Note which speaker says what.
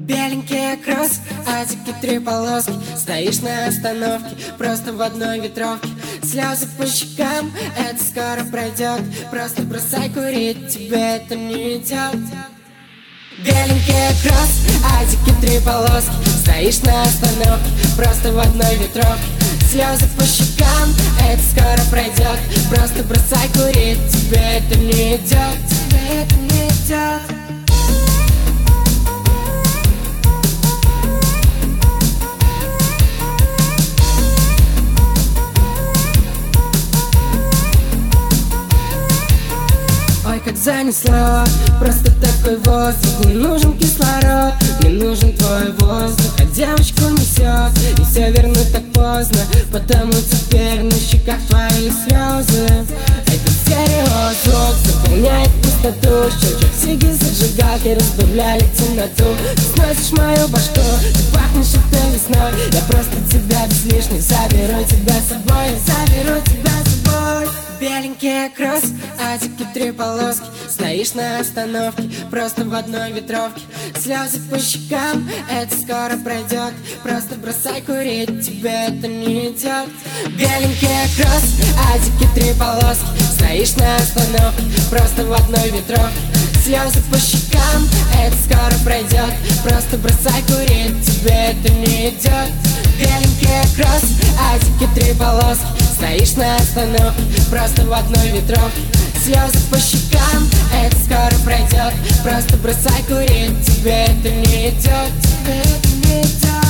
Speaker 1: Беленький кросс, адики три полоски. Стоишь на остановке, просто в одной ветровке. Слезы по щекам, это скоро пройдет. Просто бросай курить, тебе это не идет. Беленький кросс, адики три полоски. Стоишь на остановке, просто в одной ветровке. Слезы по щекам, это скоро пройдет. Просто бросай курить, тебе это не идет. Тебе это не идет. Ой, как занесло, просто такой воздух. Не нужен кислород, не нужен твой воздух. А девочку несет, и все вернуть так поздно. Потому теперь на щеках твои слезы. Это стереозвук заполняет пустоту. Щелчок сиги зажигалки разбавляли темноту. Ты сносишь мою башку, ты пахнешь этой весной. Я просто тебя без лишних заберу тебя с собой. Заберу тебя с собой. Беленький кросс, адики три полоски. Стоишь на остановке, просто в одной ветровке. Слезы по щекам, это скоро пройдет. Просто бросай курить, тебе это не идет. Беленький кросс, адики три полоски. Стоишь на остановке, просто в одной ветровке. Слезы по щекам, это скоро пройдет. Просто бросай курить, тебе это не идет. Беленький кросс, адики три полоски. Стоишь на остановке, просто в одной ветровке. Слезы по щекам, это скоро пройдет. Просто бросай курить, тебе это не идет. Тебе это не идет.